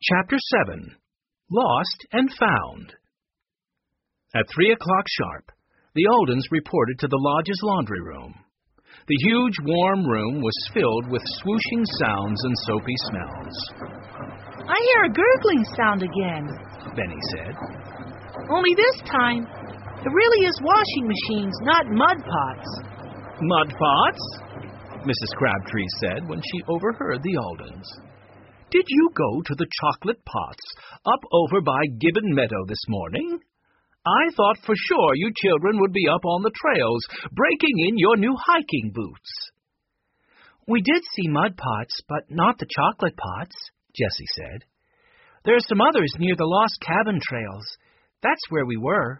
Chapter 7. Lost and Found. At 3 o'clock sharp, the Aldens reported to the lodge's laundry room. The huge, warm room was filled with swooshing sounds and soapy smells. "I hear a gurgling sound again," Benny said. "Only this time, it really is washing machines, not mud pots." "Mud pots?" Mrs. Crabtree said when she overheard the Aldens. "Did you go to the chocolate pots up over by Gibbon Meadow this morning? I thought for sure you children would be up on the trails, breaking in your new hiking boots." "We did see mud pots, but not the chocolate pots," Jessie said. "There are some others near the lost cabin trails. That's where we were."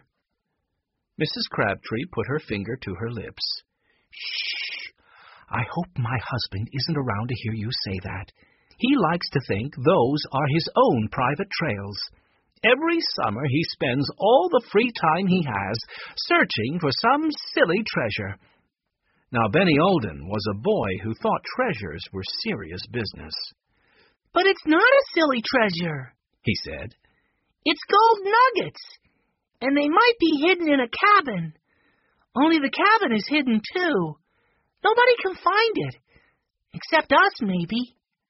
Mrs. Crabtree put her finger to her lips. "Shh! I hope my husband isn't around to hear you say that. He likes to think those are his own private trails. Every summer he spends all the free time he has searching for some silly treasure." Now Benny Alden was a boy who thought treasures were serious business. "But it's not a silly treasure," he said. "It's gold nuggets, and they might be hidden in a cabin. Only the cabin is hidden too. Nobody can find it, except us, maybe."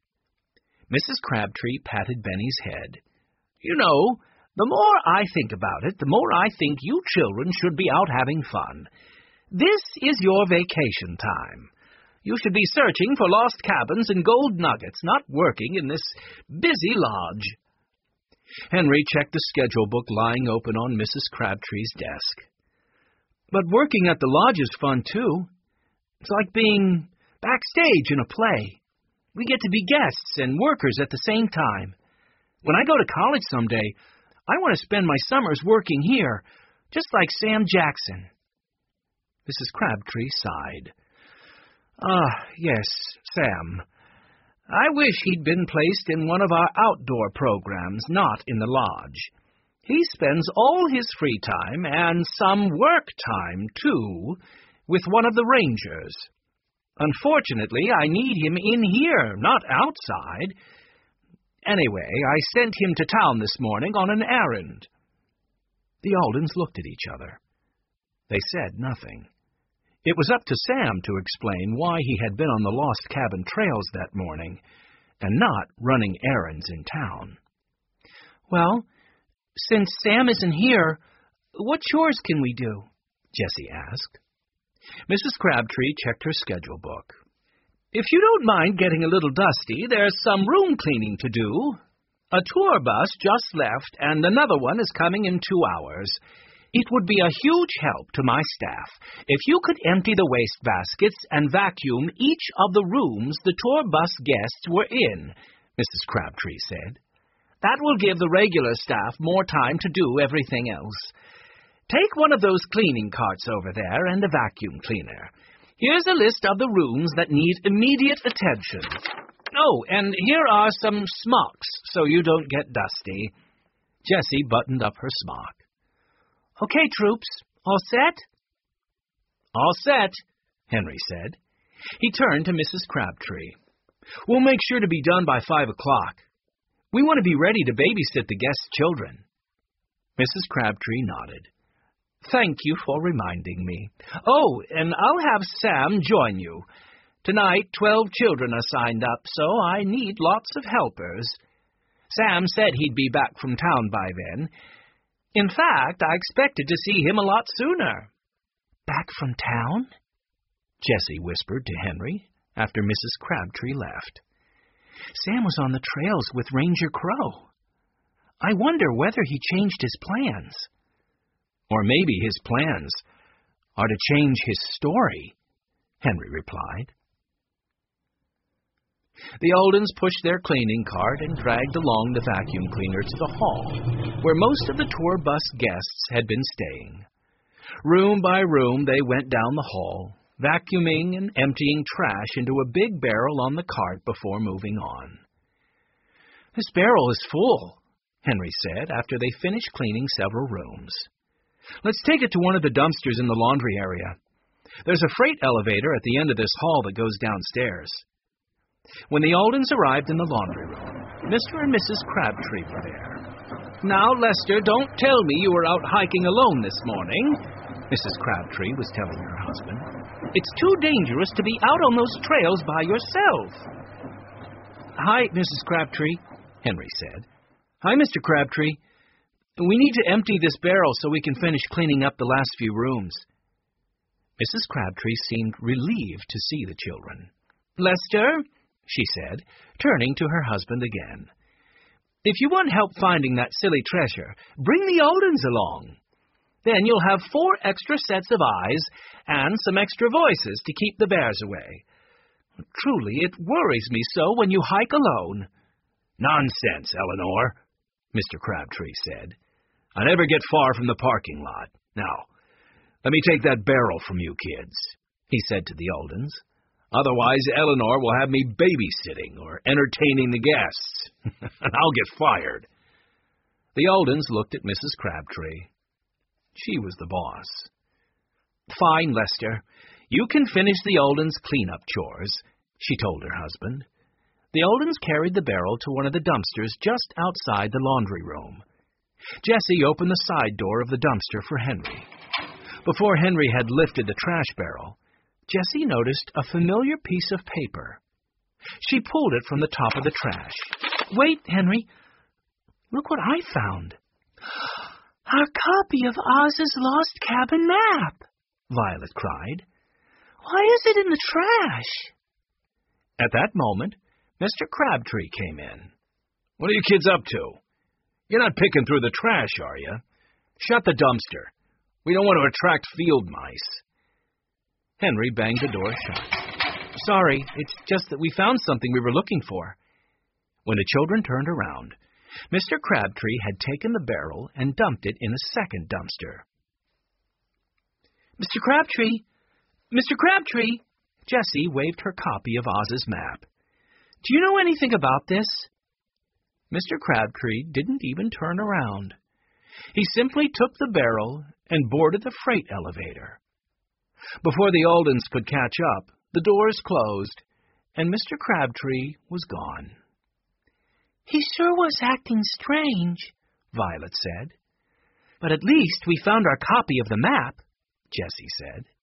Mrs. Crabtree patted Benny's head. "You know, the more I think about it, the more I think you children should be out having fun. This is your vacation time. You should be searching for lost cabins and gold nuggets, not working in this busy lodge." Henry checked the schedule book lying open on Mrs. Crabtree's desk. "But working at the lodge is fun, too. It's like being backstage in a play. We get to be guests and workers at the same time. When I go to college someday, I want to spend my summers working here, just like Sam Jackson." Mrs. Crabtree sighed. Yes, Sam. I wish he'd been placed in one of our outdoor programs, not in the lodge. He spends all his free time, and some work time, too, with one of the rangers. Unfortunately, I need him in here, not outside. Anyway, I sent him to town this morning on an errand." The Aldens looked at each other. They said nothing. It was up to Sam to explain why he had been on the lost cabin trails that morning, and not running errands in town. "Well, since Sam isn't here, what chores can we do?" Jessie asked. Mrs. Crabtree checked her schedule book. "If you don't mind getting a little dusty, there's some room cleaning to do. A tour bus just left, and another one is coming in 2 hours. It would be a huge help to my staff if you could empty the waste baskets and vacuum each of the rooms the tour bus guests were in," Mrs. Crabtree said. "That will give the regular staff more time to do everything else. Take one of those cleaning carts over there and a vacuum cleaner. Here's a list of the rooms that need immediate attention. Oh, and here are some smocks so you don't get dusty." Jessie buttoned up her smock. "Okay, troops, all set?" "All set," Henry said. He turned to Mrs. Crabtree. "We'll make sure to be done by 5 o'clock. We want to be ready to babysit the guests' children." Mrs. Crabtree nodded. "Thank you for reminding me. Oh, and I'll have Sam join you. Tonight, 12 children are signed up, so I need lots of helpers. Sam said he'd be back from town by then. In fact, I expected to see him a lot sooner." "Back from town?" Jessie whispered to Henry after Mrs. Crabtree left. "Sam was on the trails with Ranger Crow. I wonder whether he changed his plans. Or maybe his plans are to change his story," Henry replied. The Aldens pushed their cleaning cart and dragged along the vacuum cleaner to the hall, where most of the tour bus guests had been staying. Room by room they went down the hall, vacuuming and emptying trash into a big barrel on the cart before moving on. "This barrel is full," Henry said after they finished cleaning several rooms. "Let's take it to one of the dumpsters in the laundry area. There's a freight elevator at the end of this hall that goes downstairs." When the Aldens arrived in the laundry room, Mr. and Mrs. Crabtree were there. "Now, Lester, don't tell me you were out hiking alone this morning," Mrs. Crabtree was telling her husband. "It's too dangerous to be out on those trails by yourself." "Hi, Mrs. Crabtree," Henry said. "Hi, Mr. Crabtree. We need to empty this barrel so we can finish cleaning up the last few rooms." Mrs. Crabtree seemed relieved to see the children. "Lester," she said, turning to her husband again, "if you want help finding that silly treasure, bring the Oldens along. Then you'll have 4 extra sets of eyes and some extra voices to keep the bears away. Truly, it worries me so when you hike alone." "Nonsense, Eleanor," Mr. Crabtree said. "I never get far from the parking lot. Now, let me take that barrel from you kids," he said to the Oldens. "Otherwise, Eleanor will have me babysitting or entertaining the guests, and I'll get fired." The Oldens looked at Mrs. Crabtree. She was the boss. "Fine, Lester. You can finish the Oldens' clean-up chores," she told her husband. The Oldens carried the barrel to one of the dumpsters just outside the laundry room. Jessie opened the side door of the dumpster for Henry. Before Henry had lifted the trash barrel, Jessie noticed a familiar piece of paper. She pulled it from the top of the trash. "Wait, Henry. Look what I found. Our copy of Oz's Lost Cabin map," Violet cried. "Why is it in the trash?" At that moment, Mr. Crabtree came in. "What are you kids up to? You're not picking through the trash, are you? Shut the dumpster. We don't want to attract field mice." Henry banged the door shut. "Sorry, it's just that we found something we were looking for." When the children turned around, Mr. Crabtree had taken the barrel and dumped it in a second dumpster. "Mr. Crabtree! Mr. Crabtree!" Jessie waved her copy of Oz's map. "Do you know anything about this?" Mr. Crabtree didn't even turn around. He simply took the barrel and boarded the freight elevator. Before the Oldens could catch up, the doors closed, and Mr. Crabtree was gone. "He sure was acting strange," Violet said. "But at least we found our copy of the map," Jessie said.